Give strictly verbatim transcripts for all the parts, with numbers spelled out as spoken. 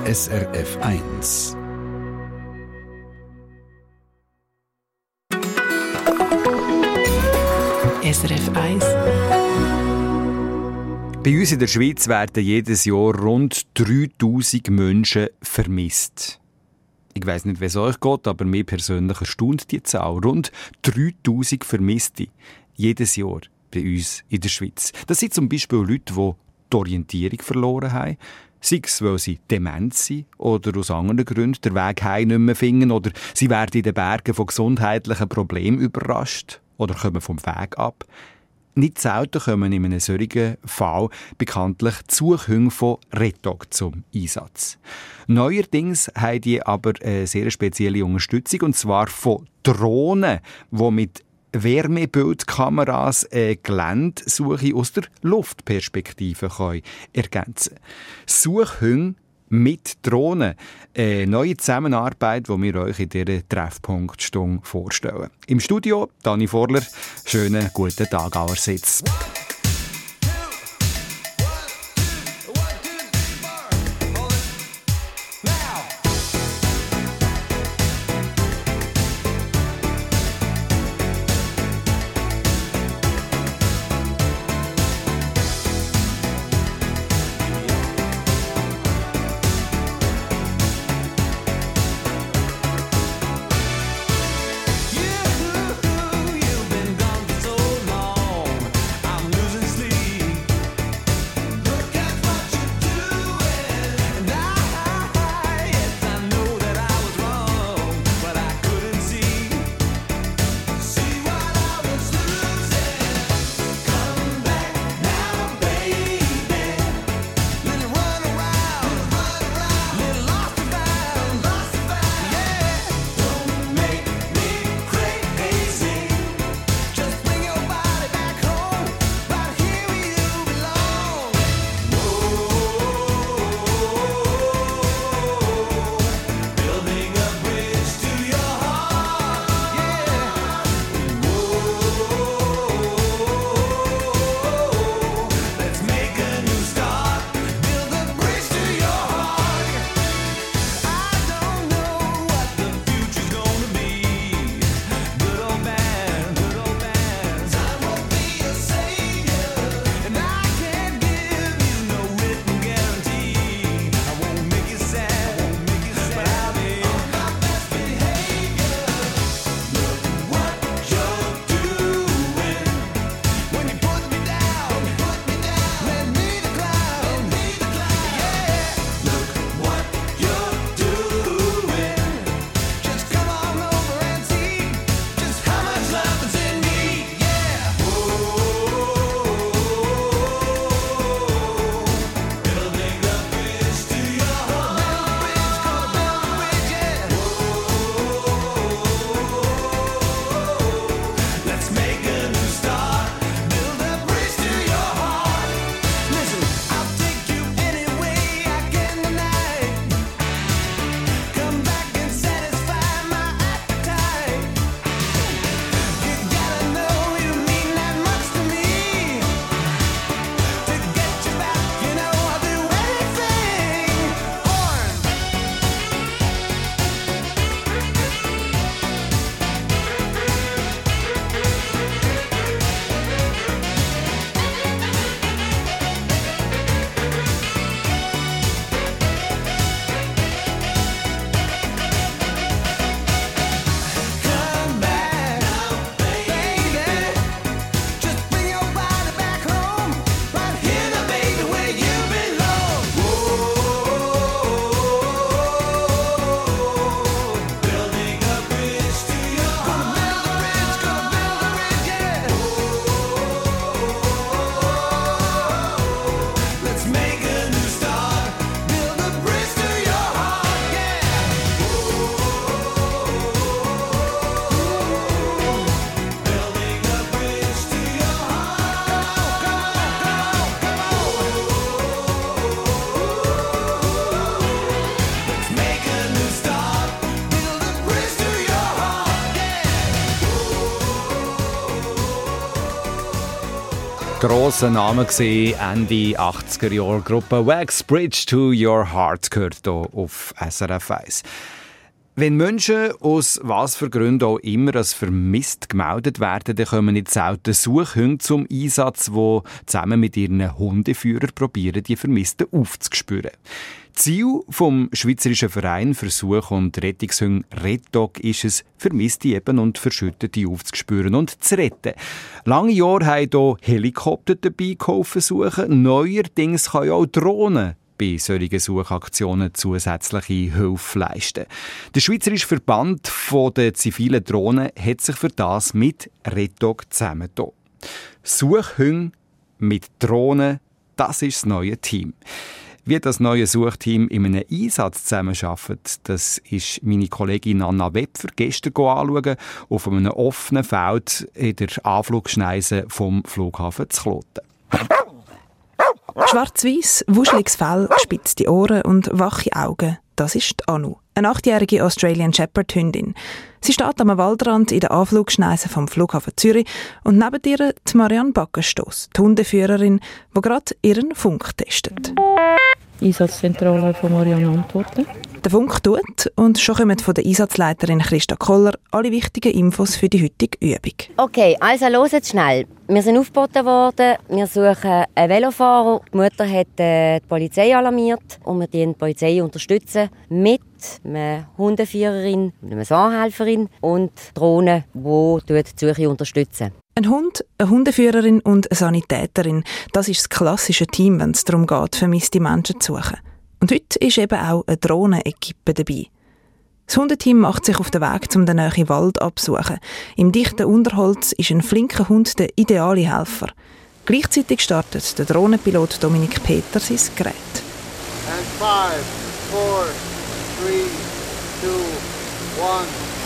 S R F eins. S R F eins. Bei uns in der Schweiz werden jedes Jahr rund dreitausend Menschen vermisst. Ich weiss nicht, wie es euch geht, aber mir persönlich erstaunt die Zahl. Rund dreitausend Vermisste jedes Jahr bei uns in der Schweiz. Das sind zum Beispiel Leute, die die Orientierung verloren haben. Sei es, weil sie dement sind oder aus anderen Gründen den Weg heim nicht mehr finden oder sie werden in den Bergen von gesundheitlichen Problemen überrascht oder kommen vom Weg ab. Nicht selten kommen in einem solchen Fall bekanntlich die Suchhunde von Redog zum Einsatz. Neuerdings haben die aber eine sehr spezielle Unterstützung, und zwar von Drohnen, die mit Wärmebildkameras eine Geländesuche aus der Luftperspektive können ergänzen können. Suchhunde mit Drohnen. Eine neue Zusammenarbeit, die wir euch in dieser Treffpunktstunde vorstellen. Im Studio Dani Vorler. Schönen guten Tag allerseits. grosser Name gesehen, Ende achtziger Jahre. Gruppe Wax, Bridge to Your Heart gehört hier auf S R F eins. Wenn Menschen aus was für Gründen auch immer als vermisst gemeldet werden, dann kommen nicht selten Suchhunde zum Einsatz, die zusammen mit ihren Hundeführern probieren, die Vermissten aufzuspüren. Ziel vom Schweizerischen Verein für Such- und Rettungshunde RedDog ist es, Vermisste eben und Verschüttete aufzuspüren und zu retten. Lange Jahre haben hier Helikopter dabei geholfen suchen. Neuerdings können auch Drohnen bei solchen Suchaktionen zusätzliche Hilfe leisten. Der Schweizerische Verband der zivilen Drohnen hat sich für das mit RedDog zusammengetan. Suchhunde mit Drohnen, das ist das neue Team. Wie das neue Suchteam in einem Einsatz zusammenarbeitet, das ist meine Kollegin Anna Wepfer gestern anschauen, auf einem offenen Feld in der Anflugschneise vom Flughafen zu Kloten. Schwarz-weiss, wuscheliges Fell, gespitzte Ohren und wache Augen. Das ist die Anu, eine achtjährige Australian Shepherd Hündin. Sie steht am Waldrand in der Anflugschneise vom Flughafen Zürich und neben ihr die Marianne Backenstoss, die Hundeführerin, die gerade ihren Funk testet. Einsatzzentrale von Marianne antworten. Der Funk tut und schon kommen von der Einsatzleiterin Christa Koller alle wichtigen Infos für die heutige Übung. Okay, also hört schnell. Wir sind aufgeboten worden, wir suchen einen Velofahrer. Die Mutter hat äh, die Polizei alarmiert und wir unterstützen die Polizei unterstützen mit einer Hundeführerin, einer Anhelferin und Drohnen, die die Suche unterstützen. Ein Hund, eine Hundeführerin und eine Sanitäterin. Das ist das klassische Team, wenn es darum geht, vermisste Menschen zu suchen. Und heute ist eben auch eine Drohnenequipe dabei. Das Hundeteam macht sich auf den Weg, um den nahen Wald abzusuchen. Im dichten Unterholz ist ein flinker Hund der ideale Helfer. Gleichzeitig startet der Drohnenpilot Dominik Peter sein Gerät. And five, four, three, two, one.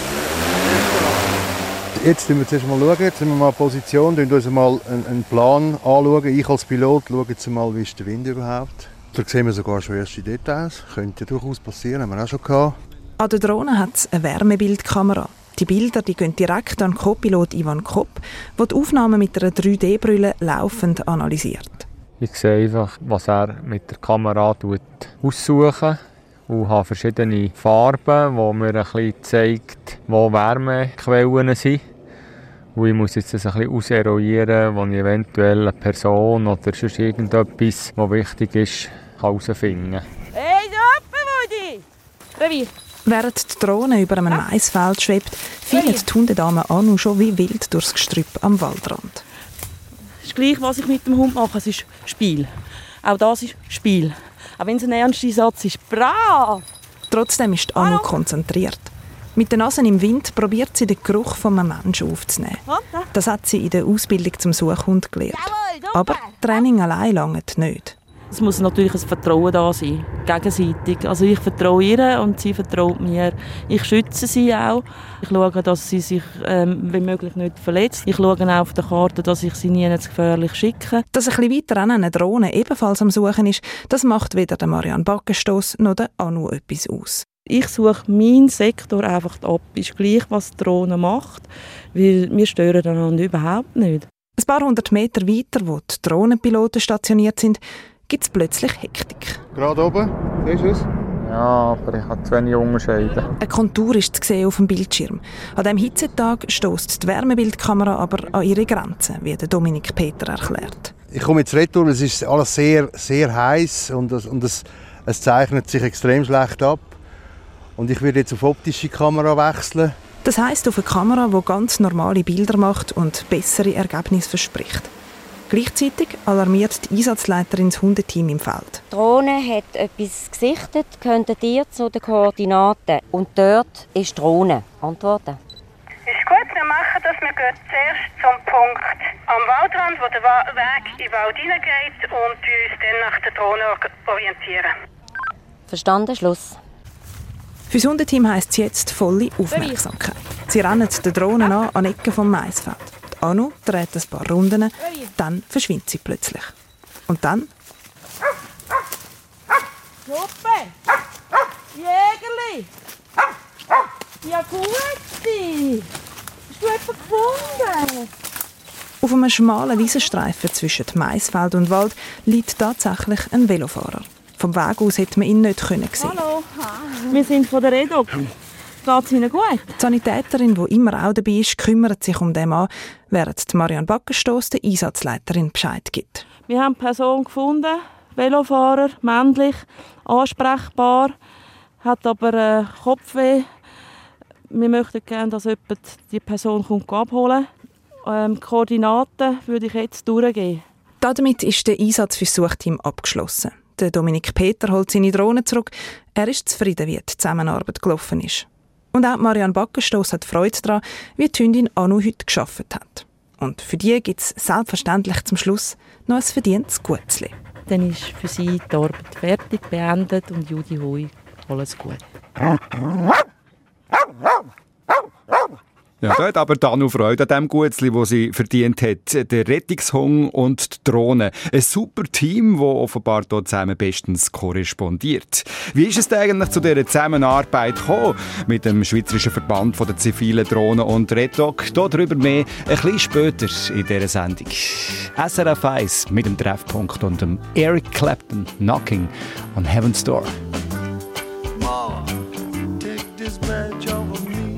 Jetzt schauen wir zuerst mal, schauen. Jetzt sind wir mal in Position, schauen uns mal einen Plan anschauen. Ich als Pilot schaue jetzt mal, wie ist der Wind überhaupt. Da sehen wir sogar schon erste Details. Könnte durchaus passieren, haben wir auch schon gehabt. An der Drohne hat es eine Wärmebildkamera. Die Bilder die gehen direkt an Co-Pilot Ivan Kopp, der die Aufnahmen mit einer drei D Brille laufend analysiert. Ich sehe einfach, was er mit der Kamera aussucht. Und habe verschiedene Farben, die mir ein bisschen zeigen, wo Wärmequellen sind. Und ich muss jetzt das ein bisschen auseruieren, wo ich eventuell eine Person oder sonst irgendetwas, was wichtig ist, herausfinden kann. Hey, Rudi! Revier! Während die Drohne über einem Maisfeld schwebt, findet die Hundedame Anu schon wie wild durchs Gestrüpp am Waldrand. Es ist gleich, was ich mit dem Hund mache. Es ist Spiel. Auch das ist Spiel. Auch wenn es ein ernster Satz ist. Brav! Trotzdem ist die Anu konzentriert. Mit den Nasen im Wind probiert sie den Geruch von einem Menschen aufzunehmen. Das hat sie in der Ausbildung zum Suchhund gelernt. Aber Training allein langt nicht. Es muss natürlich ein Vertrauen da sein, gegenseitig. Also ich vertraue ihr und sie vertraut mir. Ich schütze sie auch. Ich schaue, dass sie sich ähm, wenn möglich nicht verletzt. Ich schaue auch auf der Karte, dass ich sie nie zu gefährlich schicke. Dass ein bisschen weiter eine Drohne ebenfalls am Suchen ist, das macht weder der Marianne Backenstoss noch der Anu etwas aus. Ich suche meinen Sektor einfach ab. Ist gleich, was die Drohne macht, weil wir stören einander überhaupt nicht. Ein paar hundert Meter weiter, wo die Drohnenpiloten stationiert sind, gibt es plötzlich Hektik. Gerade oben, siehst du es? Ja, aber ich kann zu wenig unterscheiden. Eine Kontur ist zu sehen auf dem Bildschirm. An diesem Hitzetag stösst die Wärmebildkamera aber an ihre Grenzen, wie der Dominik Peter erklärt. Ich komme jetzt retour, es ist alles sehr, sehr heiß und, es, und es, es zeichnet sich extrem schlecht ab. Und ich werde jetzt auf optische Kamera wechseln. Das heisst auf eine Kamera, die ganz normale Bilder macht und bessere Ergebnisse verspricht. Gleichzeitig alarmiert die Einsatzleiterin das Hundeteam im Feld. Die Drohne hat etwas gesichtet, könntet ihr zu den Koordinaten. Und dort ist die Drohne. Antworten. Ist gut, wir machen das. Wir gehen zuerst zum Punkt am Waldrand, wo der Weg in den Wald hineingeht und uns dann nach der Drohne orientieren. Verstanden, Schluss. Für das Hundeteam heisst es jetzt volle Aufmerksamkeit. Sie rennen den Drohnen an an Ecken vom Maisfeld. Die Anu dreht ein paar Runden, dann verschwindet sie plötzlich. Und dann... Gruppe! Jägerli! Ja, gut! Hast du jemanden gefunden? Auf einem schmalen Wiesenstreifen zwischen Maisfeld und Wald liegt tatsächlich ein Velofahrer. Vom Weg aus hätte man ihn nicht sehen können. Hallo, wir sind von der Redok. Geht es Ihnen gut? Die Sanitäterin, die immer auch dabei ist, kümmert sich um den Mann, während Marianne Backenstoss der Einsatzleiterin Bescheid gibt. Wir haben eine Person gefunden, Velofahrer, männlich, ansprechbar, hat aber äh, Kopfweh. Wir möchten gerne, dass jemand die Person kommt abholen kann. Ähm, Koordinaten würde ich jetzt durchgeben. Damit ist der Einsatz für das Suchteam abgeschlossen. Der Dominik Peter holt seine Drohne zurück. Er ist zufrieden, wie die Zusammenarbeit gelaufen ist. Und auch Marianne Backenstoss hat Freude daran, wie die Hündin Anu heute gearbeitet hat. Und für die gibt es selbstverständlich zum Schluss noch ein verdientes Gutzli. Dann ist für sie die Arbeit fertig, beendet und Judy Hui, alles gut. Ja, da hat aber Danu Freude an dem Gutzli, das sie verdient hat. Der Rettungshund und die Drohne. Ein super Team, das offenbar hier zusammen bestens korrespondiert. Wie ist es denn eigentlich zu dieser Zusammenarbeit gekommen mit dem Schweizerischen Verband der zivilen Drohnen und Redok? Darüber mehr ein bisschen später in dieser Sendung. S R F eins mit dem Treffpunkt und dem Eric Clapton Knocking on Heaven's Door. Ma, take this badge off of me.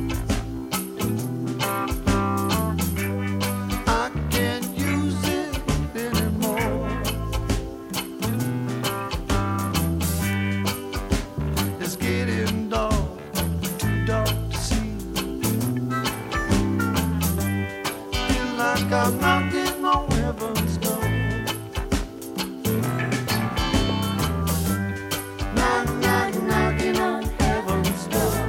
I'm knocking on heaven's door. Knock, knock, knocking on heaven's door.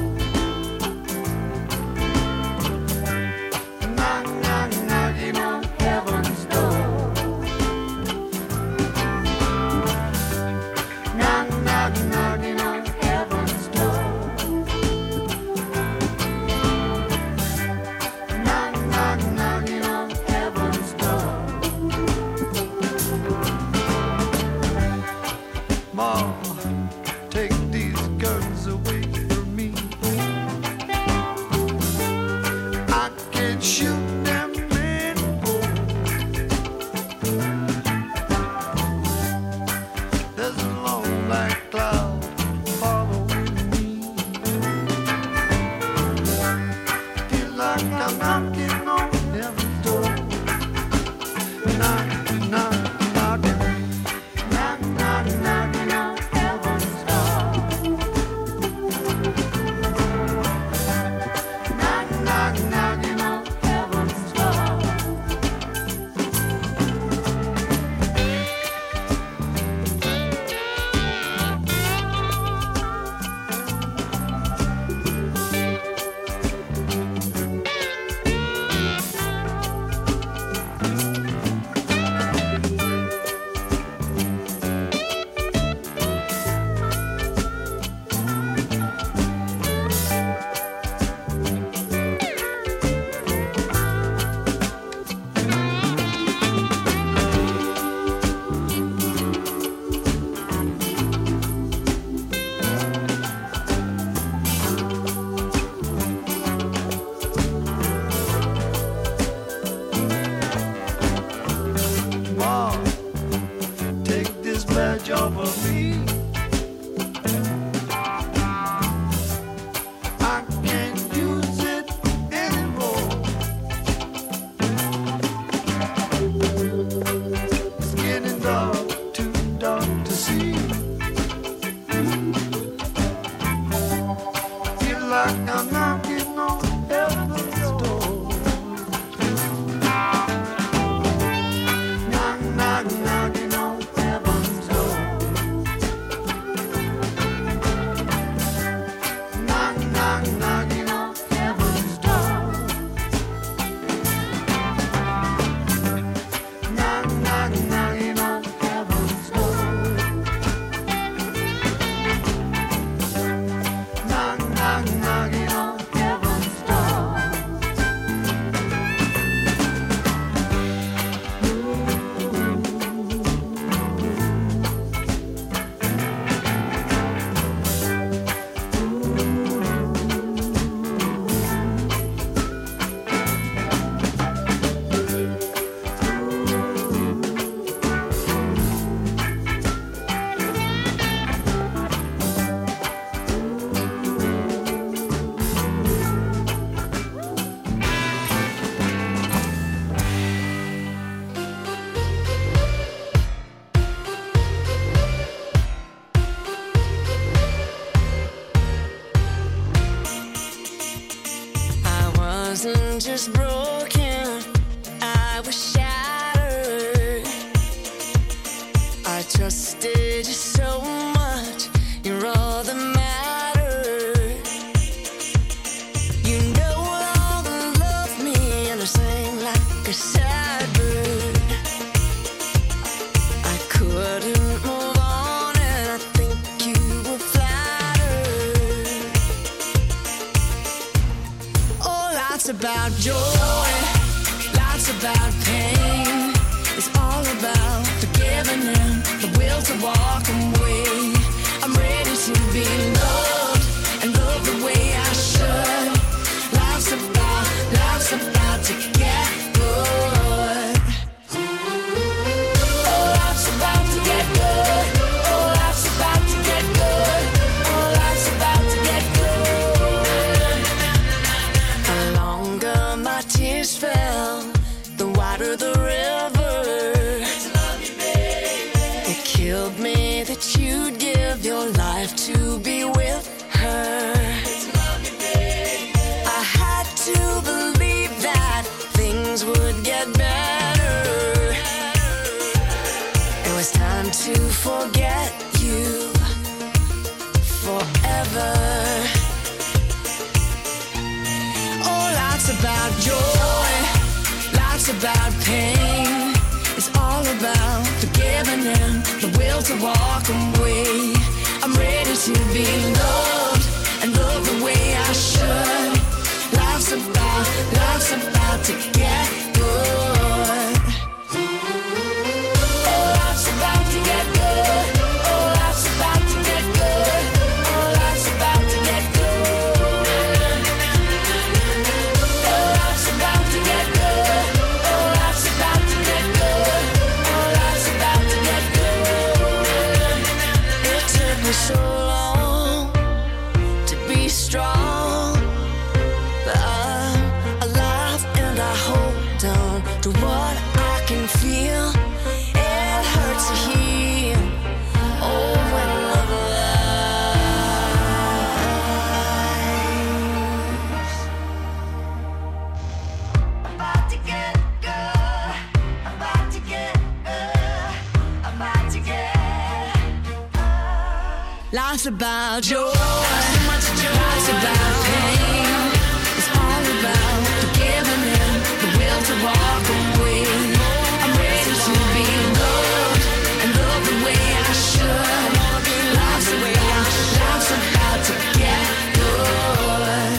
Knock, knock, knocking on heaven's door. Knock, knock, knocking on heaven's door. Knock, knock, knocking on heaven's door. Ma, take these guns away from me. I can't shoot them anymore. There's a long black cloud following me. Feel like I'm knocking on heaven's door. Knock, knock, knocking. Knock, knock, knocking on heaven's door. Knock, knock, knocking on heaven's door. just broken. I was shattered. I trusted you so much. You're all that mattered. You no longer love me, and I sang like a sad bird. I couldn't move on, and I think you were flattered. Oh, life's about joy, life's about pain. It's all about forgiving and the will to walk away. I'm ready to be loved and love the way I should. Life's about, life's about to get good. Oh, life's about to get good. Oh, life's about to get good. Oh, life's about to get good. The longer my tears fell, the wider the river. It killed me that you'd give your life to be with her. I had to believe that things would get better. It was time to forget you forever. Oh, life's about joy, life's about pain. It's all about forgiving and the will to walk away. I'm ready to be loved and love the way I should. Life's about, life's about to get good. Oh, life's about to get good. Oh, life's about to get good. Oh, life's about to get good. Oh, life's about to get good. Oh, life's about to get good. Oh, life's about to get good. It took me so long to be strong, but I'm alive and I hold on to what I can feel. It hurts to heal. Oh, when love lies. About to get good. About to get good. About to get good. Life's about joy. Life's about pain. It's all about forgiving and the will to walk away. I'm ready to be loved and love the way I should. Life's the way I, life's about to get good.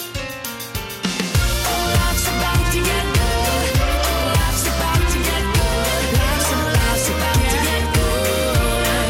Oh, life's about to get good. Oh, life's about to get good. Life's about, life's about to get good.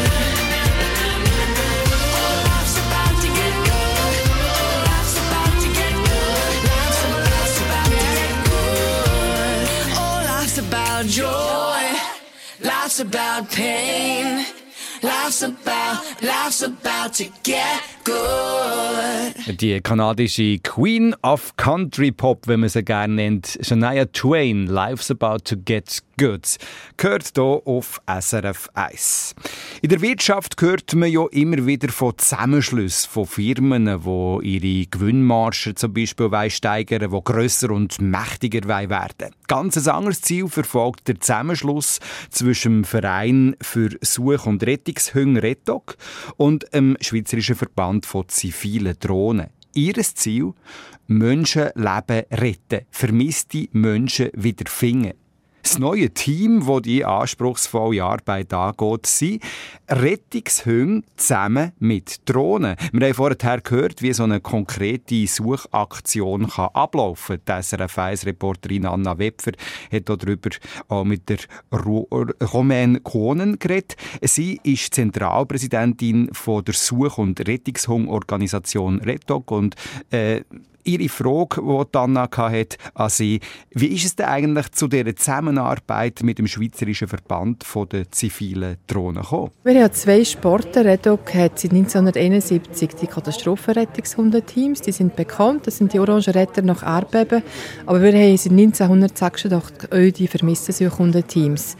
Oh, life's about to get good. Oh, life's about to get good. Life's about, life's about to get good. Oh, life's about joy. Life's about pain. Life's about, life's about to get good. Die kanadische Queen of Country Pop, wie man sie gerne nennt, Shania Twain, Life's About to Get Good, gehört hier auf S R F eins. In der Wirtschaft hört man ja immer wieder von Zusammenschlüssen von Firmen, die ihre Gewinnmargen zum Beispiel steigern wollen, die grösser und mächtiger werden wollen. Ganz ein anderes Ziel verfolgt der Zusammenschluss zwischen dem Verein für Such- und Rettungshunde RETOG und dem Schweizerischen Verband von zivilen Drohnen. Ihr Ziel? Menschenleben retten, vermisste Menschen wieder finden. Das neue Team, das die anspruchsvolle Arbeit angeht, sind Rettungshunde zusammen mit Drohnen. Wir haben vorher gehört, wie so eine konkrete Suchaktion kann ablaufen kann. Die S R F eins-Reporterin Anna Wepfer hat darüber auch mit der Romaine Kohnen geredet. Sie ist Zentralpräsidentin von der Such- und Rettungshundorganisation RETOG und äh, Ihre Frage, die Anna hatte an Sie, wie ist es denn eigentlich zu dieser Zusammenarbeit mit dem Schweizerischen Verband der zivilen Drohnen gekommen? Wir haben zwei Sporten. RETOG hat seit neunzehnhunderteinundsiebzig die Katastrophenrettungshundeteams. Die sind bekannt, das sind die Orangen Retter nach Erdbeben. Aber wir haben seit neunzehnhundertsechsundachtzig auch die Vermisstensuchhundeteams.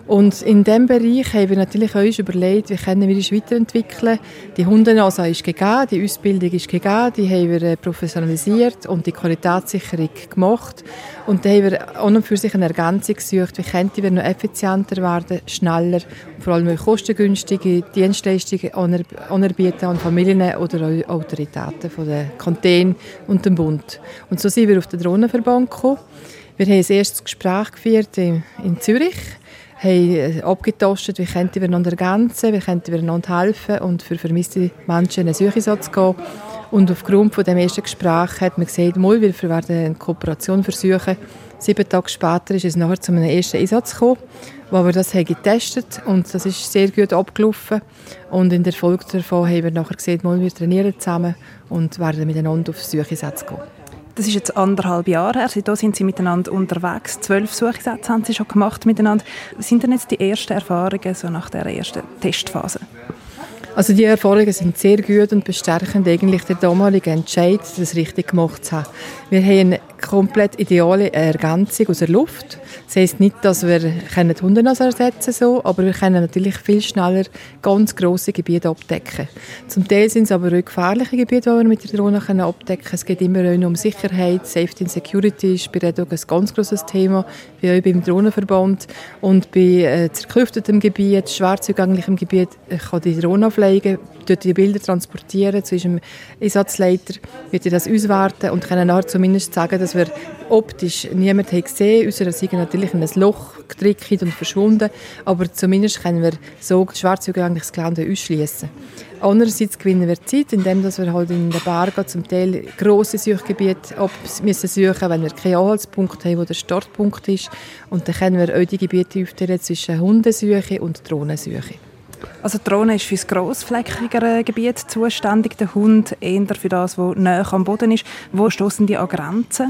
Und in diesem Bereich haben wir natürlich uns überlegt, wie können wir uns weiterentwickeln. Die Hundenase ist gegeben, die Ausbildung ist gegeben, die haben wir professionalisiert und die Qualitätssicherung gemacht. Und da haben wir auch noch für sich eine Ergänzung gesucht, wie könnten wir noch effizienter werden, schneller und vor allem auch kostengünstige Dienstleistungen anerbieten an Familien oder Autoritäten von den Kantonen und dem Bund. Und so sind wir auf den Drohnenverband gekommen. Wir haben ein erstes Gespräch geführt in, in Zürich, haben abgetastet, wie könnten wir einander ergänzen, wie könnten wir einander helfen und für vermisste Menschen in einen Sucheinsatz gehen. Und aufgrund von dem ersten Gespräch hat man gesagt, mal, wir werden eine Kooperation versuchen. Sieben Tage später ist es nachher zu einem ersten Einsatz gekommen, wo wir das haben getestet und das ist sehr gut abgelaufen. Und in der Folge davon haben wir nachher gesagt, mal, wir trainieren zusammen und werden miteinander auf Sucheinsätze gehen. Das ist jetzt anderthalb Jahre her. Seitdem sind Sie miteinander unterwegs. Zwölf Sucheinsätze haben Sie schon gemacht miteinander. Was sind denn jetzt die ersten Erfahrungen so nach der ersten Testphase? Also die Erfahrungen sind sehr gut und bestärken eigentlich den damaligen Entscheid, das richtig gemacht zu haben. Wir haben eine komplett ideale Ergänzung aus der Luft. Das heisst nicht, dass wir die Hundenase ersetzen können, aber wir können natürlich viel schneller ganz grosse Gebiete abdecken. Zum Teil sind es aber auch gefährliche Gebiete, die wir mit der Drohne abdecken können. Es geht immer auch um Sicherheit, Safety and Security ist bei Redog ein ganz grosses Thema, wie auch beim Drohnenverband. Und bei äh, zerklüftetem Gebiet, schwer zugänglichem Gebiet, kann die Drohne auflegen, dort die Bilder transportieren zu unserem Einsatzleiter, wird das auswerten und können nachher zumindest sagen, dass wir optisch niemanden gesehen haben, außer dass sie natürlich in ein Loch gedrückt und verschwunden, aber zumindest können wir so schwer zugängliches Gelände ausschließen. Andererseits gewinnen wir Zeit, indem wir halt in den Bergen zum Teil grosse Suchgebiete ab müssen suchen, wenn wir keinen Anhaltspunkt haben, wo der Startpunkt ist. Und dann können wir auch die Gebiete aufteilen zwischen Hundesuche und Drohnensuche. Also die Drohne ist für das grossflächigere Gebiet zuständig, der Hund eher für das, was näher am Boden ist. Wo stoßen die an Grenzen?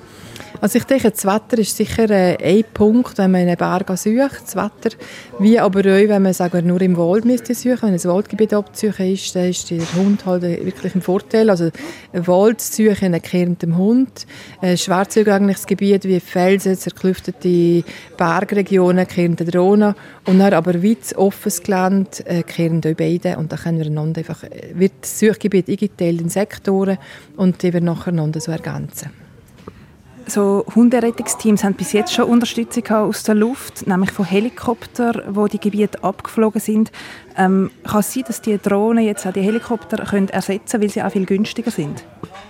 Also ich denke, das Wetter ist sicher äh, ein Punkt, wenn man in den Bergen sucht, das Wetter. Wie aber auch, wenn man sagen wir, nur im Wald müsste suchen, wenn ein Waldgebiet abzusuchen ist, dann ist der Hund halt wirklich ein Vorteil. Also ein Wald zu suchen, kehrend dem Hund. Ein schwer zugängliches Gebiet wie Felsen, zerklüftete Bergregionen, kehrend der Drohne. Und dann aber weit offenes Gelände, äh, kehren auch beide. Und dann können wir einander einfach, wird das Suchgebiet eingeteilt in Sektoren und die wir nachher einander so ergänzen. So Hunderettungsteams haben bis jetzt schon Unterstützung aus der Luft, nämlich von Helikoptern, wo die Gebiete abgeflogen sind. Ähm, kann es sein, dass die Drohnen jetzt auch die Helikopter können ersetzen können, weil sie auch viel günstiger sind?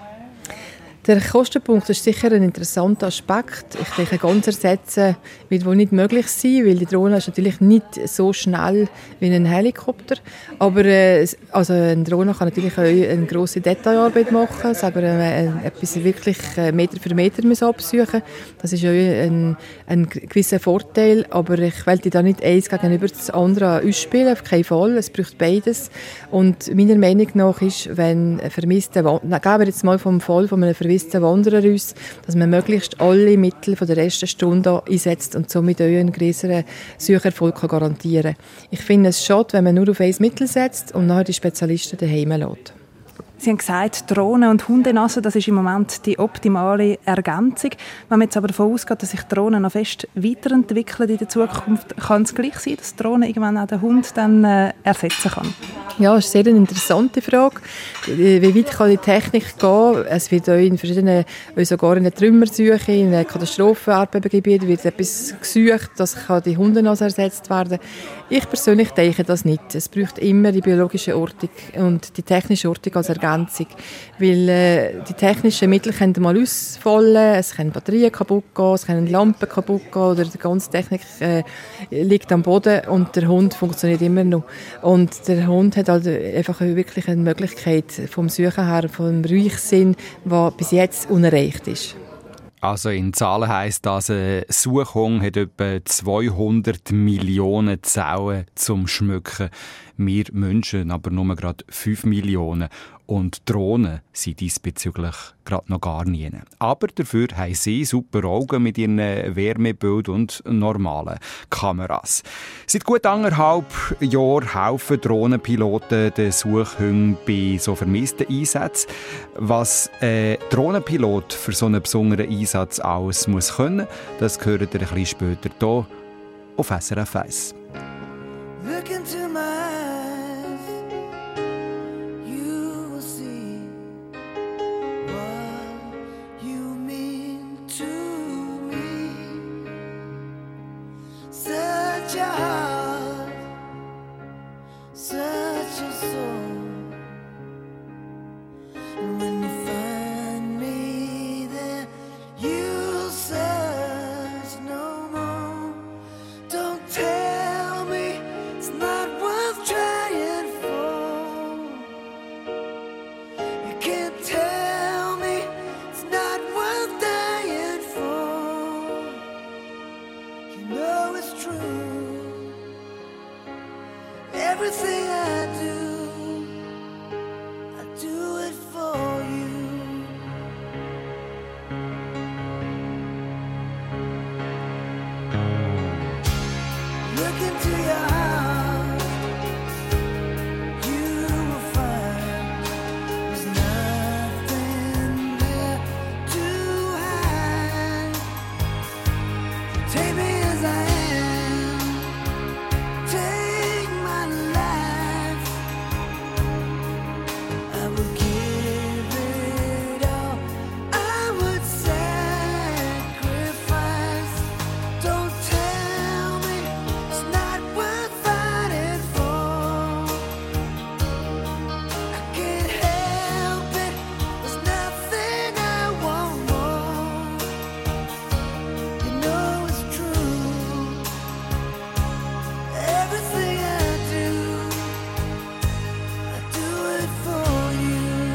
Der Kostenpunkt ist sicher ein interessanter Aspekt. Ich denke, ganz ersetzen wird wohl nicht möglich sein, weil die Drohne ist natürlich nicht so schnell wie ein Helikopter. Aber äh, also eine Drohne kann natürlich auch eine grosse Detailarbeit machen, sagen wir, äh, etwas wirklich äh, Meter für Meter müssen absuchen. Das ist auch ein, ein gewisser Vorteil, aber ich wollte da nicht eins gegenüber das andere ausspielen, auf keinen Fall. Es braucht beides. Und meiner Meinung nach ist, wenn ein vermisster Wanderer, gehen wir jetzt mal vom Fall von einem vermissten Wanderer aus, dass man möglichst alle Mittel von der ersten Stunde einsetzt und somit auch einen größeren Sucherfolg garantieren kann. Ich finde es schade, wenn man nur auf ein Mittel setzt und nachher die Spezialisten daheim lässt. Sie haben gesagt, Drohnen und Hundenase, das ist im Moment die optimale Ergänzung. Wenn man jetzt aber davon ausgeht, dass sich Drohnen noch fest weiterentwickeln in der Zukunft, kann es gleich sein, dass Drohnen irgendwann auch den Hund dann äh, ersetzen kann? Ja, das ist sehr eine interessante Frage. Wie weit kann die Technik gehen? Es wird auch in verschiedenen, sogar in der Trümmersuche, in der Katastrophen-Erdbebengebieten wird etwas gesucht, das kann die Hundenase ersetzt werden. Ich persönlich denke das nicht. Es braucht immer die biologische Ortung und die technische Ortung als Ergänzung. Weil äh, die technischen Mittel können mal ausfallen, es können Batterien kaputt gehen, es können Lampen kaputt gehen oder die ganze Technik äh, liegt am Boden und der Hund funktioniert immer noch. Und der Hund hat also einfach wirklich eine Möglichkeit vom Suchen her, vom Ruhigsein, der bis jetzt unerreicht ist. Also in Zahlen heisst das, eine Suchung hat etwa zweihundert Millionen Zellen zum Schmücken. Wir Menschen aber nur gerade fünf Millionen. Und Drohnen sind diesbezüglich gerade noch gar nie. Aber dafür haben sie super Augen mit ihren Wärmebild- und normalen Kameras. Seit gut anderthalb Jahren helfen Drohnenpiloten den Suchhunden bei so vermissten Einsätzen. Was ein Drohnenpilot für so einen besonderen Einsatz alles muss können, das hören wir ein bisschen später hier. auf S R F eins. Look into my eyes, you will see what you mean to me. Such a heart, such a soul. And when you find me there, you'll search no more. Don't tell me it's not worth trying for. You can't tell me it's not worth dying for. You know it's true. Everything I do, I do it for you. Look into your heart, you will find there's nothing there to hide. Take me as I am, take my life. I would give it all, I would sacrifice. Don't tell me it's not worth fighting for. I can't help it, there's nothing I want more. You know it's true. Everything I do, I do it for you.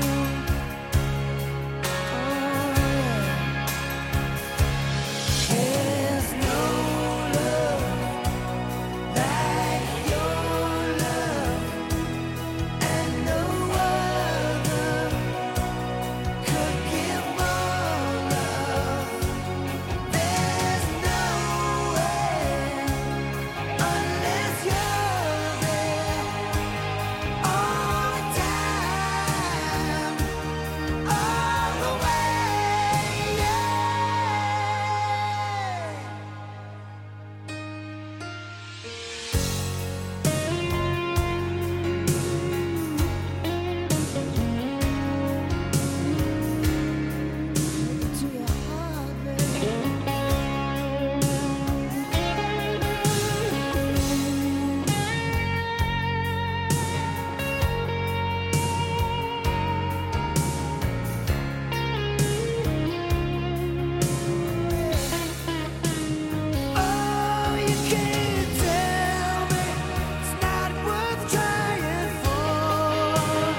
Oh, yeah. There's no love like your love, and no other could give more love. There's no way unless you're there all the time, all the way. Yeah. To your heart, baby. Oh, you can't tell me it's not worth trying for.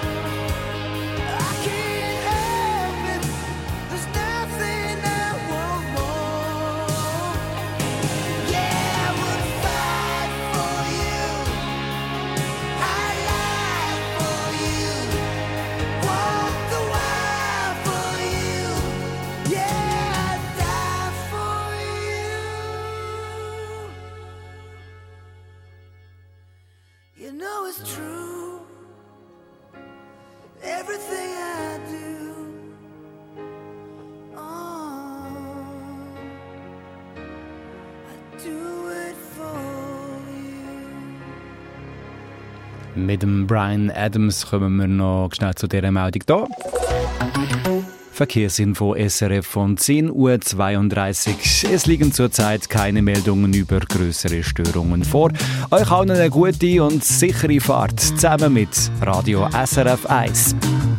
I can't help it, there's nothing I want more. Yeah, I would fight for you, I'd lie for you, walk the wild for you. Yeah, I'd die for you. You know it's true. Everything I do, oh, I do it for you. Mit dem Bryan Adams kommen wir noch schnell zu dieser Meldung hier. Verkehrsinfo S R F von zehn Uhr zweiunddreißig. Es liegen zurzeit keine Meldungen über größere Störungen vor. Euch allen eine gute und sichere Fahrt zusammen mit Radio S R F eins.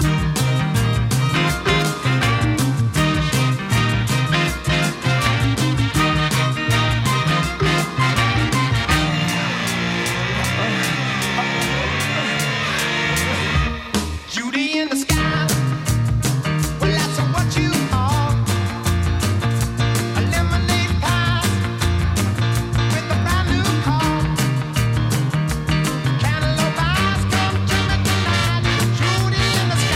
Judy in the sky, well that's what you are. A lemonade pie with a brand new car. Cantaloupe eyes come to me tonight. Judy in the sky.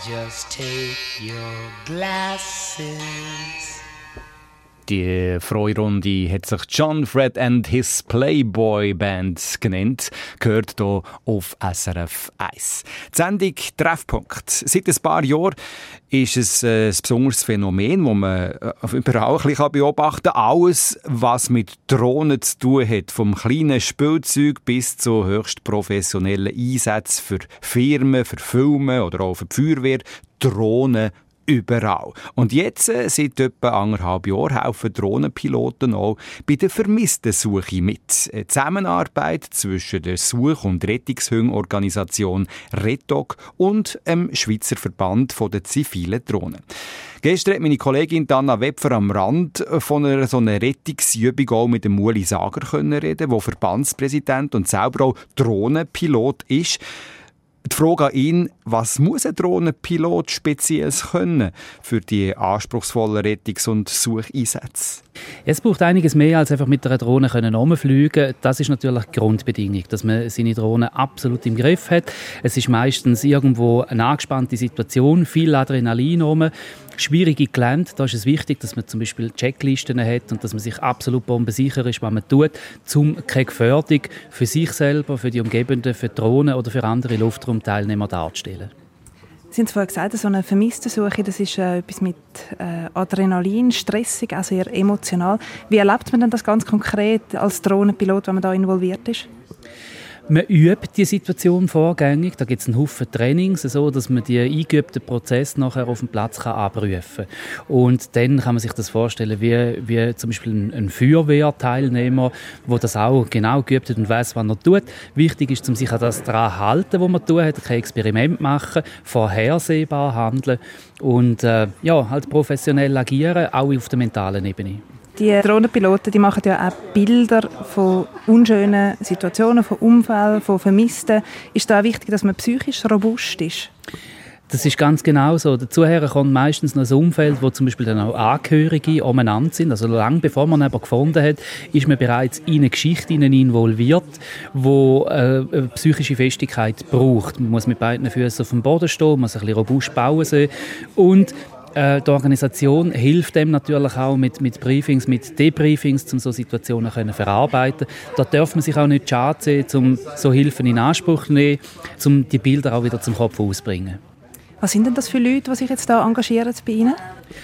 Just take your glasses. Die Freude hat sich John Fred and his Playboy Band genannt, gehört hier auf S R F eins. Die Sendung Treffpunkt. Seit ein paar Jahren ist es ein besonderes Phänomen, das man überall ein bisschen beobachten kann. Alles, was mit Drohnen zu tun hat, vom kleinen Spielzeug bis zu höchst professionellen Einsätzen für Firmen, für Filme oder auch für die Feuerwehr. Drohnen überall. Und jetzt, seit etwa anderthalb Jahren, helfen Drohnenpiloten auch bei der Vermisstensuche mit. Eine Zusammenarbeit zwischen der Such- und Rettungshundenorganisation RETOG und dem Schweizer Verband der zivilen Drohnen. Gestern hat meine Kollegin Anna Wepfer am Rand von einer so einer Rettungsübung auch mit dem Uli Sager können reden, der Verbandspräsident und selber auch Drohnenpilot ist. Die Frage an ihn, was muss ein Drohnenpilot Spezielles können für die anspruchsvollen Rettungs- und Sucheinsätze? Es braucht einiges mehr, als einfach mit einer Drohne herumfliegen können. Das ist natürlich die Grundbedingung, dass man seine Drohne absolut im Griff hat. Es ist meistens irgendwo eine angespannte Situation, viel Adrenalin rum, schwierige Gelände. Da ist es wichtig, dass man zum Beispiel Checklisten hat und dass man sich absolut bombensicher ist, was man tut, um keine Gefährdung für sich selber, für die Umgebenden, für die Drohnen oder für andere Luftraumteilnehmer darzustellen. Sie haben vorhin gesagt, so eine Vermisstensuche, das ist äh, etwas mit äh, Adrenalin, stressig, auch sehr emotional. Wie erlebt man denn das ganz konkret als Drohnenpilot, wenn man da involviert ist? Man übt die Situation vorgängig. Da gibt es einen Haufen Trainings, so dass man die eingeübten Prozesse nachher auf dem Platz kann abrufen kann. Und dann kann man sich das vorstellen, wie, wie zum Beispiel ein, ein Feuerwehrteilnehmer, der das auch genau geübt hat und weiss, was er tut. Wichtig ist, um sich an das daran halten, was man tut, kein Experiment machen, vorhersehbar handeln und äh, ja, halt professionell agieren, auch auf der mentalen Ebene. Die Drohnenpiloten, die machen ja auch Bilder von unschönen Situationen, von Unfällen, von Vermissten. Ist da auch wichtig, dass man psychisch robust ist? Das ist ganz genau so. Dazu kommt meistens noch ein Umfeld, wo zum Beispiel dann auch Angehörige umeinander sind. Also lange bevor man jemanden gefunden hat, ist man bereits in eine Geschichte involviert, die äh, eine psychische Festigkeit braucht. Man muss mit beiden Füßen auf dem Boden stehen, man muss ein bisschen robust bauen sehen. Und die Organisation hilft dem natürlich auch mit, mit Briefings, mit Debriefings, um so Situationen zu verarbeiten. Da darf man sich auch nicht schade sehen, um so Hilfen in Anspruch zu nehmen, um die Bilder auch wieder zum Kopf auszubringen. Was sind denn das für Leute, die sich jetzt da engagieren bei Ihnen?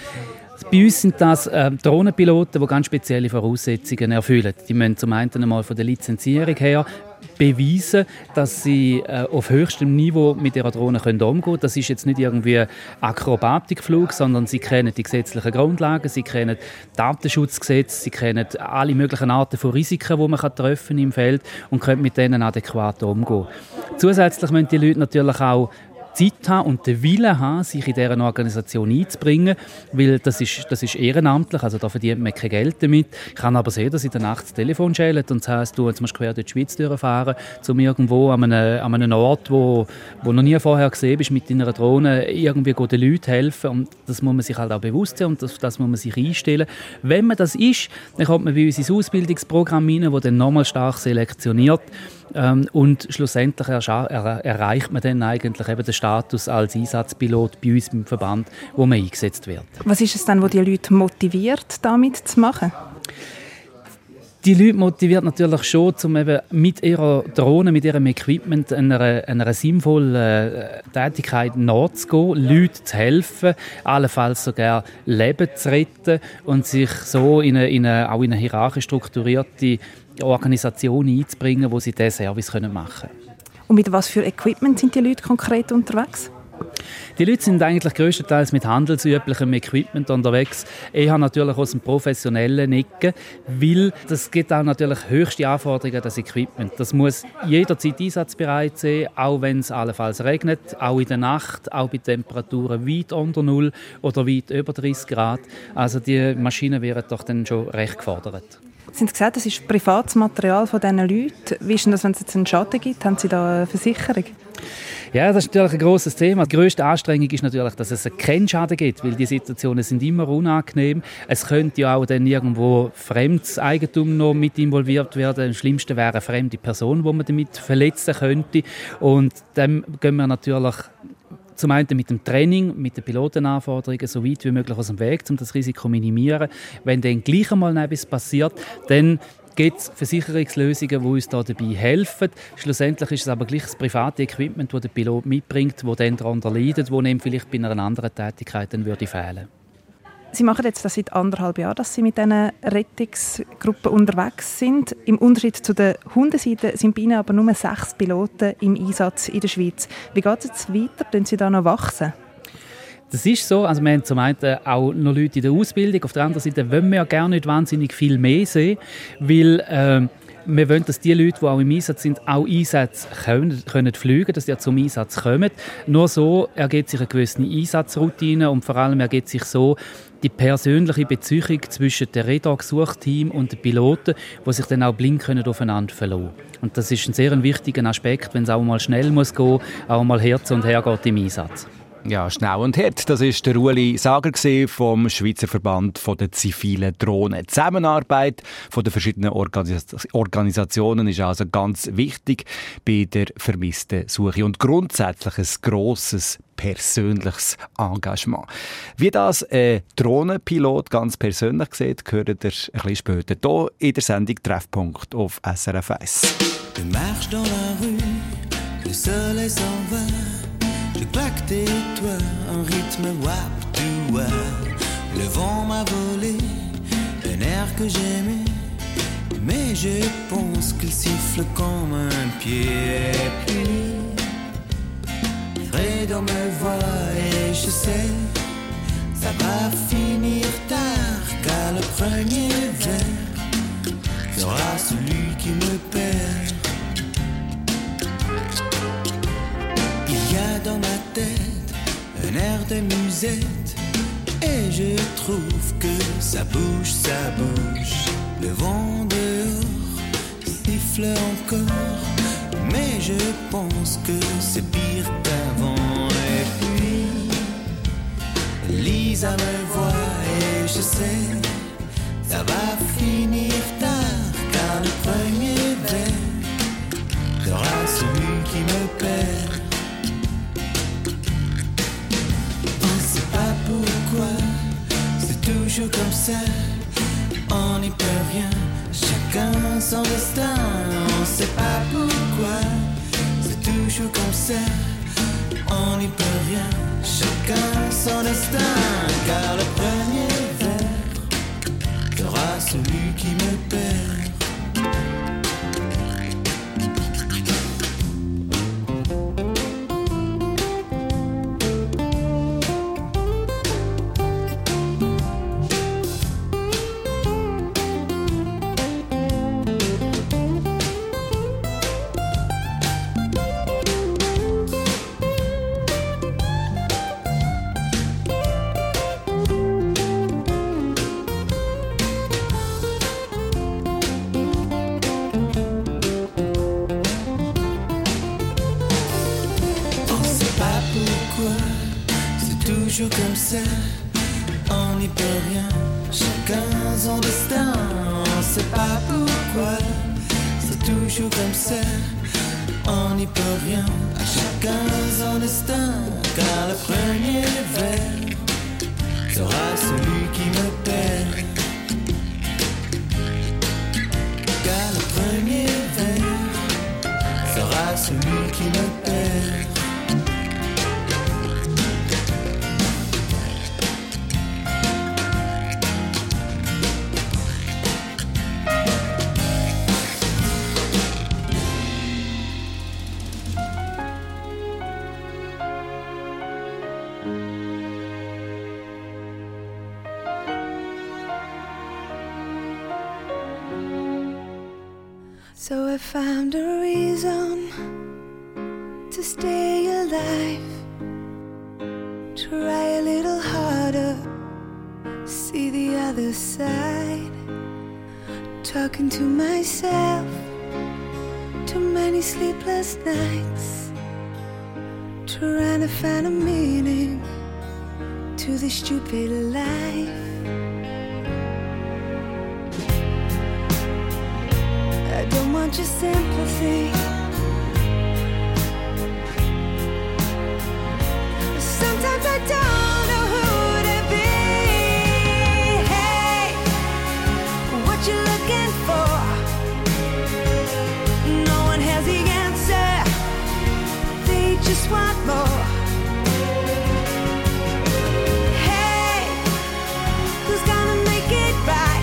Bei uns sind das äh, Drohnenpiloten, die ganz spezielle Voraussetzungen erfüllen. Die müssen zum einen einmal von der Lizenzierung her beweisen, dass sie äh, auf höchstem Niveau mit ihrer Drohne können umgehen können. Das ist jetzt nicht irgendwie Akrobatikflug, sondern sie kennen die gesetzlichen Grundlagen, sie kennen Datenschutzgesetze, sie kennen alle möglichen Arten von Risiken, die man kann treffen im Feld und können mit denen adäquat umgehen. Zusätzlich müssen die Leute natürlich auch Zeit haben und den Willen haben, sich in dieser Organisation einzubringen, weil das ist, das ist ehrenamtlich, also da verdient man kein Geld damit. Ich kann aber sehen, dass in der Nacht das Telefon schält und das heisst, du jetzt musst quer durch die Schweiz durchfahren, um irgendwo an einem, an einem Ort, wo, wo noch nie vorher gesehen bist, mit deiner Drohne irgendwie den Leuten helfen, und das muss man sich halt auch bewusst sein und das, das muss man sich einstellen. Wenn man das ist, dann kommt man bei uns ins Ausbildungsprogramm rein, das dann nochmal stark selektioniert. Ähm, und schlussendlich er- er- erreicht man dann eigentlich eben den Status als Einsatzpilot bei uns im Verband, wo man eingesetzt wird. Was ist es dann, was die Leute motiviert, damit zu machen? Die Leute motiviert natürlich schon, um eben mit ihrer Drohne, mit ihrem Equipment einer, einer sinnvollen äh, Tätigkeit nachzugehen, Leuten zu helfen, allenfalls sogar Leben zu retten und sich so in eine, in eine, auch in eine hierarchisch strukturierte Organisation einzubringen, wo sie diesen Service machen können. Und mit was für Equipment sind die Leute konkret unterwegs? Die Leute sind eigentlich grösstenteils mit handelsüblichem Equipment unterwegs, eher natürlich aus dem professionellen Ecke, weil das gibt auch natürlich höchste Anforderungen an das Equipment. Das muss jederzeit einsatzbereit sein, auch wenn es allenfalls regnet, auch in der Nacht, auch bei Temperaturen weit unter Null oder weit über dreißig Grad. Also die Maschinen werden doch dann schon recht gefordert. Sie haben gesagt, das ist privates Material von diesen Leuten. Wie ist denn das, wenn es jetzt einen Schaden gibt? Haben Sie da eine Versicherung? Ja, das ist natürlich ein grosses Thema. Die grösste Anstrengung ist natürlich, dass es keinen Schaden gibt, weil die Situationen sind immer unangenehm. Es könnte ja auch dann irgendwo fremdes Eigentum noch mit involviert werden. Am schlimmsten wäre eine fremde Person, die man damit verletzen könnte. Und dann gehen wir natürlich zum einen mit dem Training, mit den Pilotenanforderungen so weit wie möglich aus dem Weg, um das Risiko zu minimieren. Wenn dann gleich einmal etwas passiert, dann gibt es Versicherungslösungen, die uns da dabei helfen. Schlussendlich ist es aber gleich das private Equipment, das der Pilot mitbringt, das dann darunter leidet, das ihm vielleicht bei einer anderen Tätigkeit dann würde fehlen. Sie machen jetzt das seit anderthalb Jahren, dass Sie mit diesen Rettungsgruppen unterwegs sind. Im Unterschied zu der Hundeseite sind bei Ihnen aber nur sechs Piloten im Einsatz in der Schweiz. Wie geht es jetzt weiter? Können Sie da noch wachsen? Das ist so. Also wir haben zum einen auch noch Leute in der Ausbildung. Auf der anderen Seite wollen wir ja gerne nicht wahnsinnig viel mehr sehen, weil äh, wir wollen, dass die Leute, die auch im Einsatz sind, auch Einsätze können, können fliegen, dass sie zum Einsatz kommen. Nur so ergibt sich eine gewisse Einsatzroutine und vor allem ergibt sich so die persönliche Beziehung zwischen dem Redox-Suchteam und den Piloten, die sich dann auch blind können aufeinander verlassen können. Und das ist ein sehr wichtiger Aspekt, wenn es auch mal schnell muss gehen, auch mal Herz und Her geht im Einsatz. Ja, schnell und hart. Das war der Ueli Sager vom Schweizer Verband der zivilen Drohnen. Die Zusammenarbeit von den verschiedenen Organis- Organisationen ist also ganz wichtig bei der vermissten Suche und grundsätzlich ein grosses persönliches Engagement. Wie das ein Drohnenpilot ganz persönlich sieht, hört ihr ein bisschen später hier in der Sendung Treffpunkt auf S R F eins. Je marche dans la rue, le soleil s'en va. Je claque tes doigts, un rythme wap to wap. Le vent m'a volé un air que j'aimais, mais je pense qu'il siffle comme un pied. Et puis, Fredo me voit et je sais, ça va finir tard, car le premier verre sera celui qui me perd. Il y a dans ma tête un air de musette, et je trouve que ça bouge, ça bouge. Le vent dehors siffle encore, mais je pense que c'est pire qu'avant. Et puis Lisa me voit et je sais, ça va finir tard, car le premier verre sera celui qui me perd. Pourquoi c'est toujours comme ça, on n'y peut rien, chacun son destin. On sait pas pourquoi c'est toujours comme ça, on n'y peut rien, chacun son destin. Car le premier verre sera celui qui me perd. Comme ça, on n'y peut rien, chacun son destin. On sait pas pourquoi, c'est toujours comme ça, on n'y peut rien, chacun son destin. Car le premier verre sera celui qui me perd. Car le premier verre sera celui qui me perd. So I found a reason to stay alive. Try a little harder, see the other side. Talking to myself, too many sleepless nights. Trying to find a meaning to this stupid life. I don't want your sympathy. looking for. No one has the answer. They just want more. Hey, who's gonna make it right?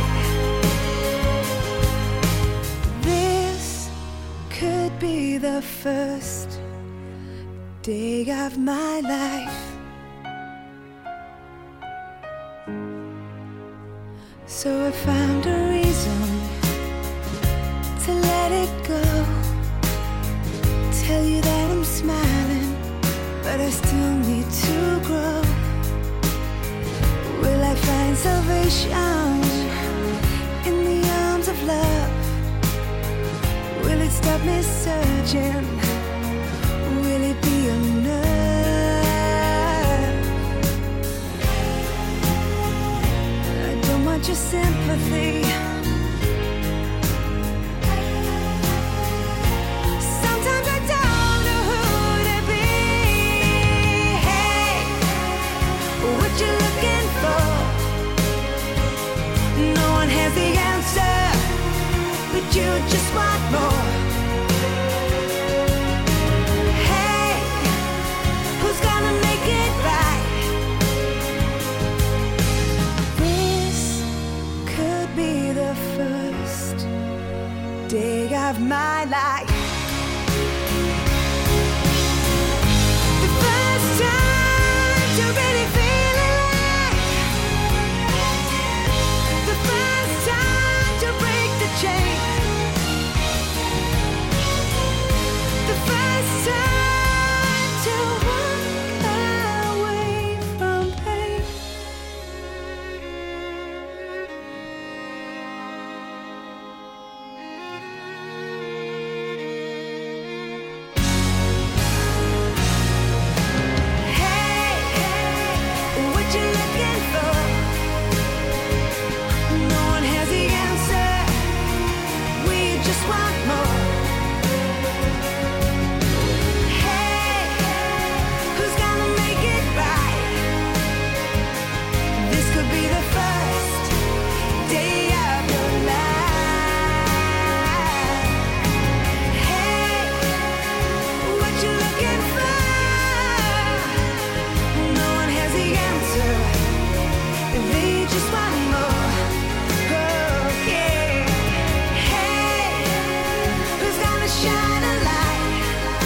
This could be the first day of my life. So I found a reason to let it go. Tell you that I'm smiling, but I still need to grow. Will I find salvation in the arms of love? Will it stop me searching? Will it be enough? I don't want your sympathy. Sometimes I don't know who to be. Hey, what you looking for? No one has the answer, but you just want more. Hey, who's gonna make it right? This could be the first day of my life. The first time to really feel alive. The first time to break the chain. The first time to walk away from pain. Hey, what you looking for? No one has the answer. We just want more. Hey, who's gonna make it right? This could be the first day of your life. Hey, what you looking for? No one has the answer. They just want more. Oh, yeah. Hey, who's gonna shine a light?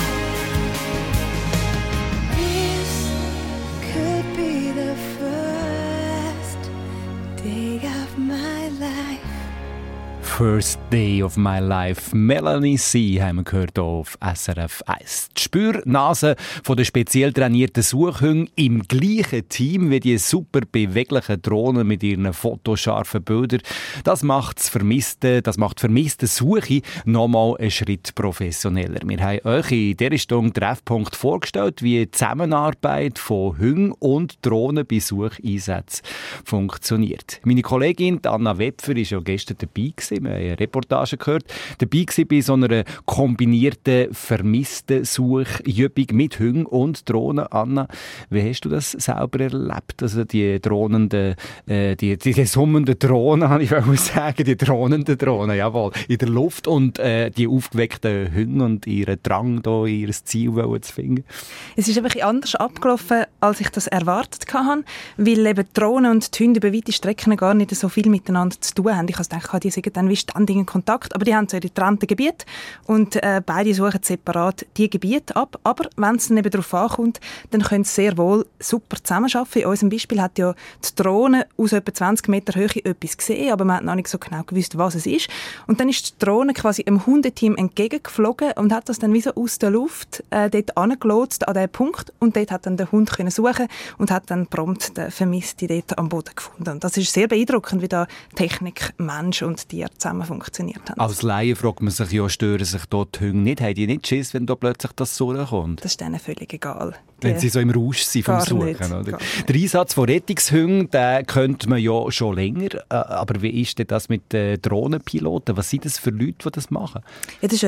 This could be the first day of my life. First Day of My Life. Melanie C. haben wir gehört hier auf S R F eins. Die Spürnase von der speziell trainierten Suchhunde im gleichen Team wie die super beweglichen Drohnen mit ihren fotoscharfen Bildern. Das macht das vermisste, das macht vermisste Suche nochmal einen Schritt professioneller. Wir haben euch in dieser Stunde Treffpunkt vorgestellt, wie die Zusammenarbeit von Hunden und Drohnen bei Sucheinsätzen funktioniert. Meine Kollegin Anna Wepfer war ja gestern dabei gewesen. Wir haben eine Reportage gehört. Dabei war bei so einer kombinierten, vermissten Suchübung mit Hunden und Drohnen. Anna, wie hast du das selber erlebt? Also die drohnenden, äh, die, die, die summenden Drohnen, habe ich wollte sagen, die drohnenden Drohnen, jawohl, in der Luft und äh, die aufgeweckten Hunde und ihren Drang, da ihr Ziel zu finden. Es ist ein bisschen anders abgelaufen, als ich das erwartet hatte, weil eben die Drohnen und die Hunde über weite Strecken gar nicht so viel miteinander zu tun haben. Ich habe gedacht, die sind dann wie ständig in Kontakt, aber die haben so ihre getrennten Gebiete und äh, beide suchen separat die Gebiete ab. Aber wenn es dann eben darauf ankommt, dann können sie sehr wohl super zusammenarbeiten. In unserem Beispiel hat ja die Drohne aus etwa zwanzig Meter Höhe etwas gesehen, aber man hat noch nicht so genau gewusst, was es ist. Und dann ist die Drohne quasi einem Hundeteam entgegengeflogen und hat das dann wie so aus der Luft äh, dort angelotst an diesen Punkt und dort hat dann der Hund können suchen und hat dann prompt den Vermissten dort am Boden gefunden. Und das ist sehr beeindruckend, wie da Technik, Mensch und Tier zusammen funktioniert haben. Als Laie fragt man sich ja, stören sich dort die Hunde nicht? Haben die nicht Schiss, wenn da plötzlich das Surren kommt? Das ist denen völlig egal. Wenn sie so im Rausch sind vom Suchen. Nicht, oder? Der Einsatz von Rettungshunden, den kennt man ja schon länger. Aber wie ist denn das mit den Drohnenpiloten? Was sind das für Leute, die das machen? Ja, das ist eine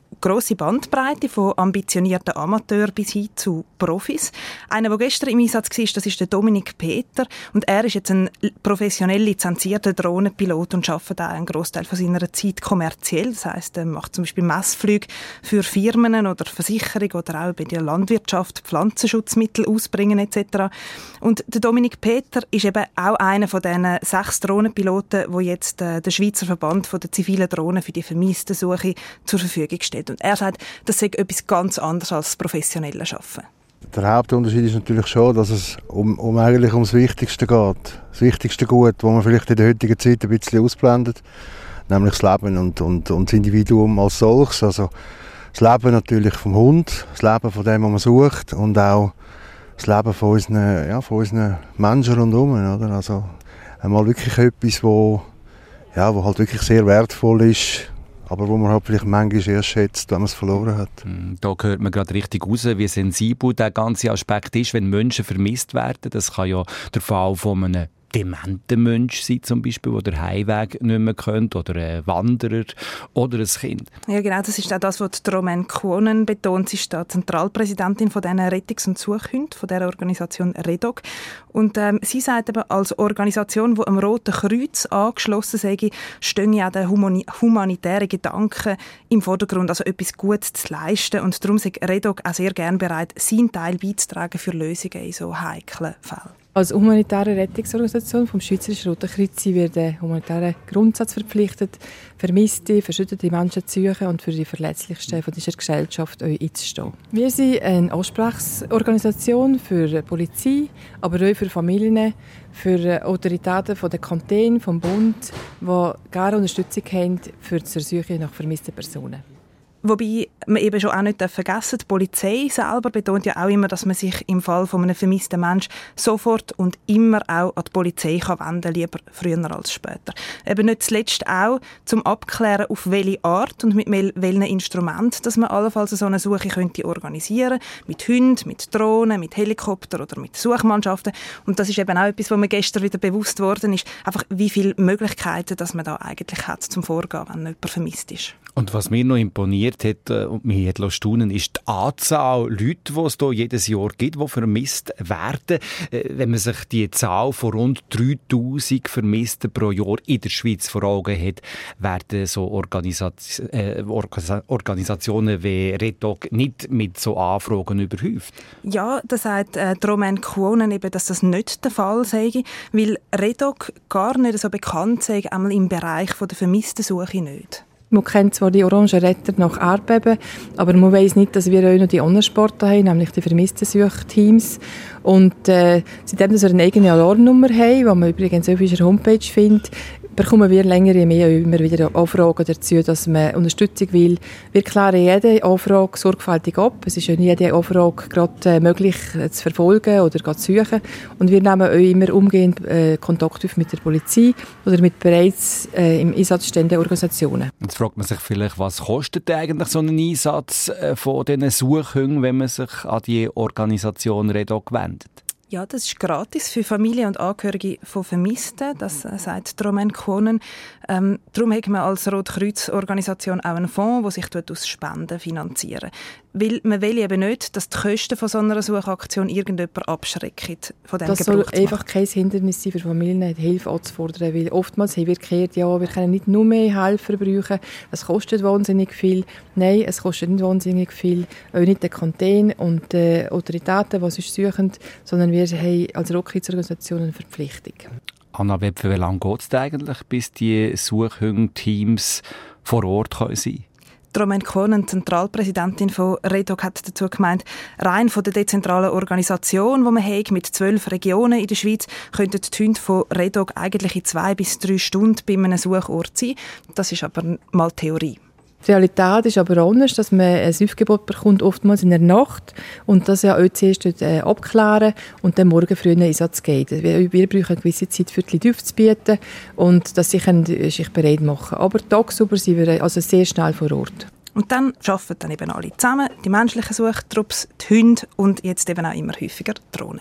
grosse Bandbreite von ambitionierten Amateuren bis hin zu Profis. Einer, der gestern im Einsatz war, das ist der Dominik Peter. Und er ist jetzt ein professionell lizenzierter Drohnenpilot und arbeitet auch einen Großteil von seiner Zeit kommerziell. Das heisst, er macht zum Beispiel Messflüge für Firmen oder Versicherungen oder auch bei der Landwirtschaft Pflanzenschutzmittel ausbringen et cetera. Und der Dominik Peter ist eben auch einer von diesen sechs Drohnenpiloten, wo jetzt äh, der Schweizer Verband von der zivilen Drohnen für die vermissten Suche zur Verfügung steht. Und er sagt, das sei etwas ganz anderes als das professionelle Arbeiten. Der Hauptunterschied ist natürlich schon, dass es um, um eigentlich ums Wichtigste geht. Das wichtigste Gut, das man vielleicht in der heutigen Zeit ein bisschen ausblendet, nämlich das Leben und, und, und das Individuum als solches. Also das Leben natürlich vom Hund, das Leben von dem, was man sucht und auch das Leben von unseren, ja, von unseren Menschen rundherum. Oder? Also einmal wirklich etwas, wo, ja, wo halt wirklich sehr wertvoll ist, aber wo man halt vielleicht manchmal erst schätzt, wenn man es verloren hat. Da hört man gerade richtig raus, wie sensibel der ganze Aspekt ist, wenn Menschen vermisst werden. Das kann ja der Fall von einem dementen Mensch sein, zum Beispiel, der den Heimweg nicht mehr kennt, oder ein Wanderer oder ein Kind. Ja, genau, das ist auch das, was Romaine Kuonen betont. Sie ist die Zentralpräsidentin von diesen Rettungs- und Suchhunden, von dieser Organisation REDOC. Und ähm, sie sagt eben, als Organisation, die am Roten Kreuz angeschlossen sei, stehe auch der humani- humanitäre Gedanke im Vordergrund, also etwas Gutes zu leisten. Und darum sei REDOC auch sehr gerne bereit, seinen Teil beizutragen für Lösungen in so heiklen Fällen. Als humanitäre Rettungsorganisation vom Schweizerischen Roten Kreuz wird der humanitäre Grundsatz verpflichtet, vermisste, verschüttete Menschen zu suchen und für die Verletzlichsten von dieser Gesellschaft einzustehen. Wir sind eine Ansprechorganisation für die Polizei, aber auch für Familien, für Autoritäten von der Kantone, vom Bund, die gerne Unterstützung haben für die Suche nach vermissten Personen. Wobei man eben schon auch nicht vergessen darf, die Polizei selber betont ja auch immer, dass man sich im Fall von einem vermissten Menschen sofort und immer auch an die Polizei kann wenden kann, lieber früher als später. Eben nicht zuletzt auch zum Abklären, auf welche Art und mit welchen Instrumenten dass man allenfalls so eine Suche könnte organisieren könnte. Mit Hunden, mit Drohnen, mit Helikoptern oder mit Suchmannschaften. Und das ist eben auch etwas, was mir gestern wieder bewusst worden ist, einfach wie viele Möglichkeiten dass man da eigentlich hat zum Vorgehen, wenn jemand vermisst ist. Und was mir noch imponiert hat und mich hat staunen, ist die Anzahl Leute, die es hier jedes Jahr gibt, die vermisst werden. Wenn man sich die Zahl von rund dreitausend Vermissten pro Jahr in der Schweiz vor Augen hat, werden so Organisaz- äh, Organisationen wie REDOC nicht mit so Anfragen überhäuft. Ja, das sagt äh, Romaine Kuonen eben, dass das nicht der Fall sei, weil REDOC gar nicht so bekannt sei, einmal im Bereich von der vermissten Suche nicht. Man kennt zwar die Orangen Retter nach Erdbeben, aber man weiss nicht, dass wir auch noch die anderen Sportler haben, nämlich die vermissten Suchteams. Und äh, seitdem wir eine eigene Alarmnummer haben, die man übrigens auf unserer Homepage findet, bekommen wir länger und mehr immer wieder Anfragen dazu, dass man Unterstützung will. Wir klären jede Anfrage sorgfältig ab. Es ist ja nie jede Anfrage gerade möglich zu verfolgen oder zu suchen. Und wir nehmen auch immer umgehend äh, Kontakt auf mit der Polizei oder mit bereits äh, im Einsatz stehenden Organisationen. Jetzt fragt man sich vielleicht, was kostet eigentlich so ein Einsatz von diesen Suchhunden, wenn man sich an die Organisation REDOC wendet? Ja, das ist gratis für Familien und Angehörige von Vermissten, das äh, sagt Romaine Kuonen. Ähm, darum hat man als Rotkreuz-Organisation auch einen Fonds, der sich dort aus Spenden finanzieren. Weil man will eben nicht, dass die Kosten von so einer Suchaktion irgendjemand abschrecken, von dem Das Gebrauch soll zu machen. einfach kein Hindernis sein für Familien, Hilfe anzufordern, weil oftmals haben wir gehört, ja, wir können nicht nur mehr Helfer brauchen, es kostet wahnsinnig viel. Nein, es kostet nicht wahnsinnig viel, auch nicht die Kantone und die Autoritäten, die sonst suchen, sondern wir haben als Rotkreuz-Organisation eine Verpflichtung. Anna Wepfe, wie lange geht es eigentlich, bis die Suchhunde-Teams vor Ort sein können? Romaine Kuonen, Zentralpräsidentin von REDOC, hat dazu gemeint, rein von der dezentralen Organisation, die man hat, mit zwölf Regionen in der Schweiz, könnten die Hunde von REDOC eigentlich in zwei bis drei Stunden bei einem Suchort sein. Das ist aber mal Theorie. Die Realität ist aber anders, dass man ein Aufgebot bekommt, oftmals in der Nacht, und das ja auch zuerst äh, abklären und dann morgen früh in den Einsatz geht. Wir, wir brauchen eine gewisse Zeit, für die Leute aufzubieten und dass sie sich bereit machen. Aber tagsüber sind wir also sehr schnell vor Ort. Und dann arbeiten dann eben alle zusammen, die menschlichen Suchtrupps, die Hunde und jetzt eben auch immer häufiger die Drohnen.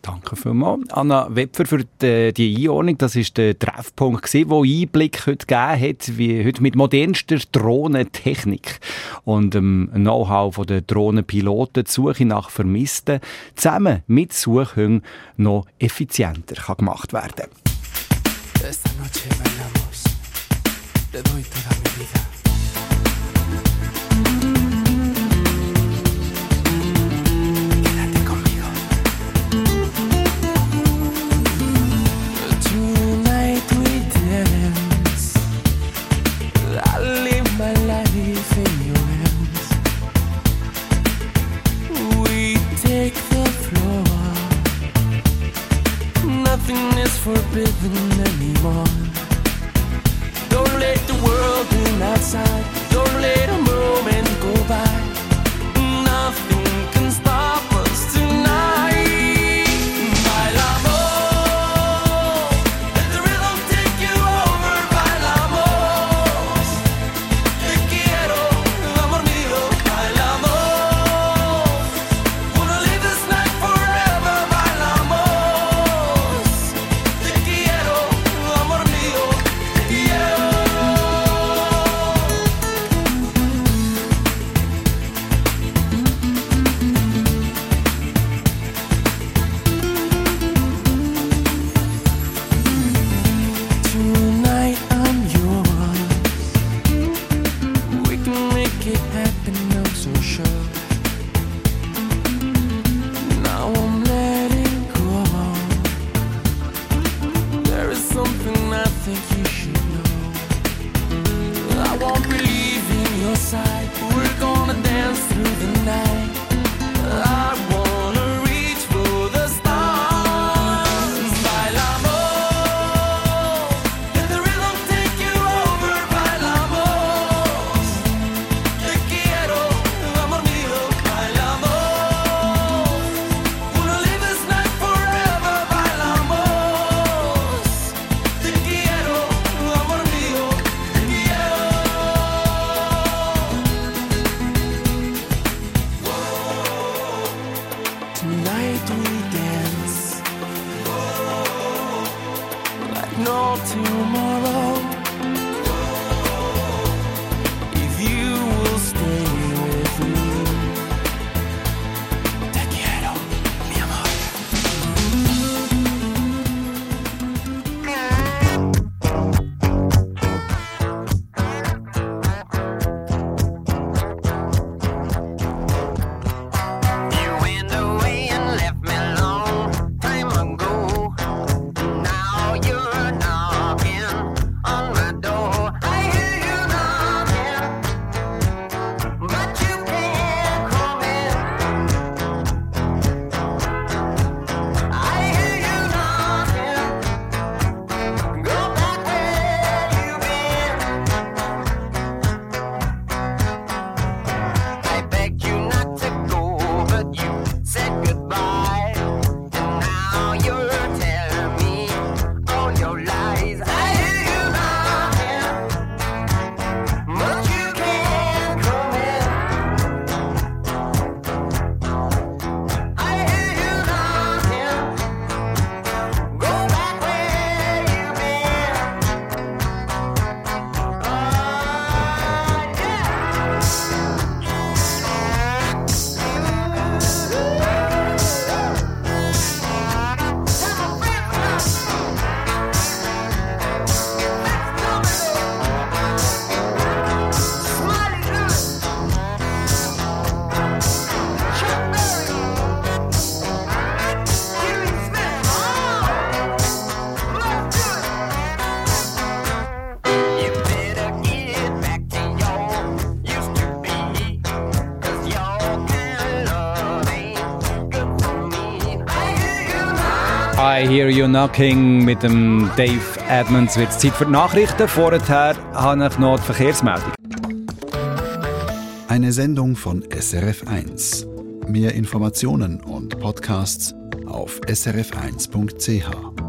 Danke vielmals. Anna Wepfer für die, die Einordnung. Das war der Treffpunkt, der Einblick heute gegeben hat, wie heute mit modernster Drohnentechnik und dem Know-how der Drohnenpiloten die Suche nach Vermissten zusammen mit Suchhunden noch effizienter kann gemacht werden kann. Esta noche bailamos, te doy toda mi vida. Quédate conmigo. Tonight we dance. I live my life in your hands. We take the floor. Nothing is forbidden anymore. Don't let the world in outside. Don't let a moment go by. Nothing can stop us tonight. Bailamos, let the rhythm take you over. Bailamos, te quiero, amor mío. Bailamos, wanna live this night forever. Bailamos, te quiero, amor mío. Te quiero. Tonight I'm yours. We can make it happen, I'm so sure. Now I'm letting go. There is something I think you should know. I won't believe in your side. We're gonna dance through the night. I wanna reach for the stars. Bailamos, let the rhythm take you over. Bailamos, te quiero, amor mío. Bailamos, wanna live this night forever. Bailamos, te quiero, amor mío. Te quiero. Tonight we dance like no tomorrow. If you will stay with me, te quiero, mi amor. You went away and left me long time ago. Now you're knocking on my door. I hear you knocking, but you can't come in. I hear you knocking, go back where you've been. I begged you not to go, but you said goodbye. And now you're telling me all your lies. I hear you knocking, but you can't come in. I hear you knocking, go back where you've been. You better get back to your used to be, 'cause your kind of love ain't good for me. I hear you now. I Hear You Knocking mit dem Dave Edmonds. Wird es Zeit für die Nachrichten. Vorher habe ich noch die Verkehrsmeldung. Eine Sendung von S R F eins. Mehr Informationen und Podcasts auf s r f eins punkt c h.